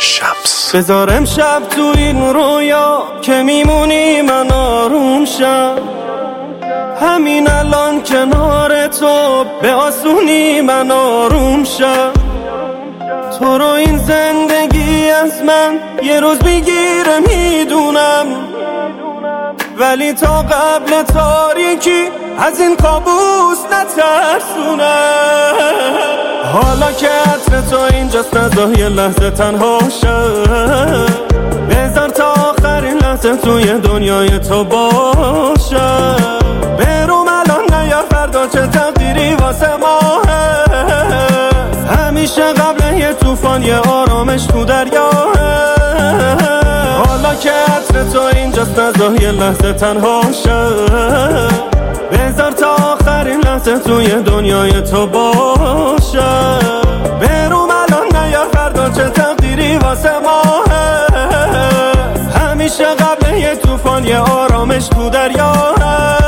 شمس. بذار امشب تو این رویا که میمونی من آروم شم، همین الان کنار تو به آسونی من آروم شم. تو رو این زندگی از من یه روز میگیره میدونم، ولی تا قبل تاریکی از این کابوس نترسونم. حالا که عطر تو اینجاست نذار یه لحظه تنها شم، بذار تا آخرین لحظه توی دنیای تو باشم. بروم الان نه یا فردا چه تقدیری واسه ما هست، همیشه قبل یه طوفان یه آرامش تو دریا هست. حالا که عطر تو اینجاست نذار یه لحظه تنها شم، بذار تا آخرین لحظه توی دنیای تو باشم. بروم الان نه یا فردا چه تقدیری واسه ما هست، همیشه قبل یه طوفان یه آرامش تو دریا هست.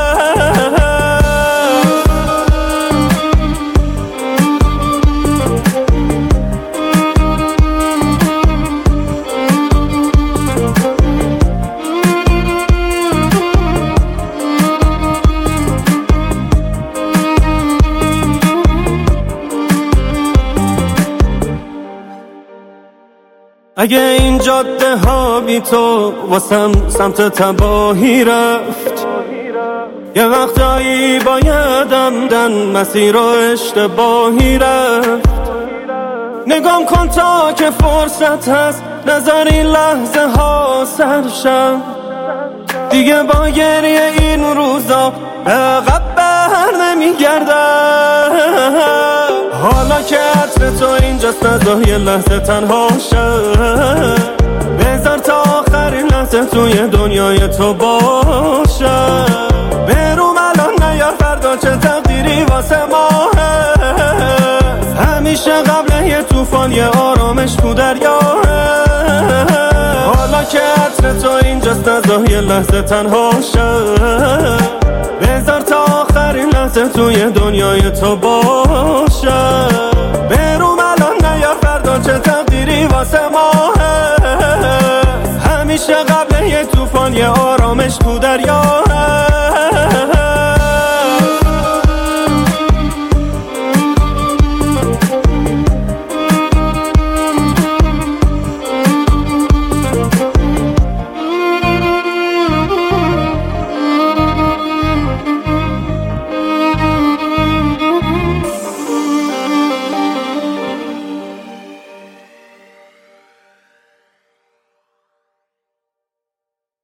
اگه این جاده ها بی تو واسم سمت تباهی رفت، یه وقتایی بایدم دن مسیر و اشتباهی رفت. نگام کن تا که فرصت هست نظر این لحظه ها سرشم، دیگه با گریه این روزا عقب بر نمیگردم. حالا که عطر تو اینجاست نذار یه لحظه تنها شم، بذار تا آخرین لحظه توی دنیای تو باشم. بروم الان نه یا فردا چه تقدیری واسه ما هست، همیشه قبل یه طوفان یه آرامش تو دریا هست. حالا که عطر تو اینجاست نذار یه لحظه تنها شم، بذار تا آخرین لحظه توی دنیای تو باشم.